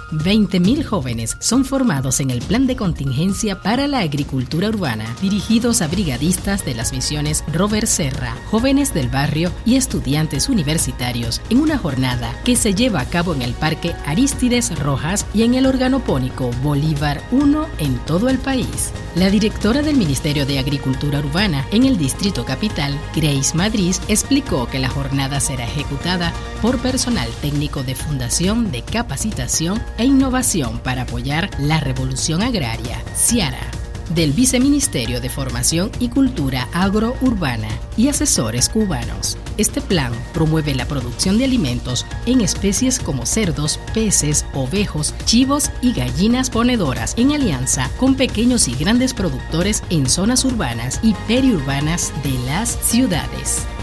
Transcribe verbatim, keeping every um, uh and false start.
veinte mil jóvenes son formados en el Plan de Contingencia para la Agricultura Urbana, dirigidos a brigadistas de las misiones Robert Serra, jóvenes del barrio y estudiantes universitarios, en una jornada que se lleva a cabo en el Parque Arístides Rojas y en el organopónico Bolívar uno en todo el país. La directora del Ministerio de Agricultura Urbana en el Distrito Capital, Grace Madrid, explicó que la jornada será ejecutada por personal técnico de Fundación de Capacitación e Innovación para apoyar la Revolución Agraria, CIARA, del Viceministerio de Formación y Cultura Agrourbana y asesores cubanos. Este plan promueve la producción de alimentos en especies como cerdos, peces, ovejos, chivos y gallinas ponedoras en alianza con pequeños y grandes productores en zonas urbanas y periurbanas de las ciudades.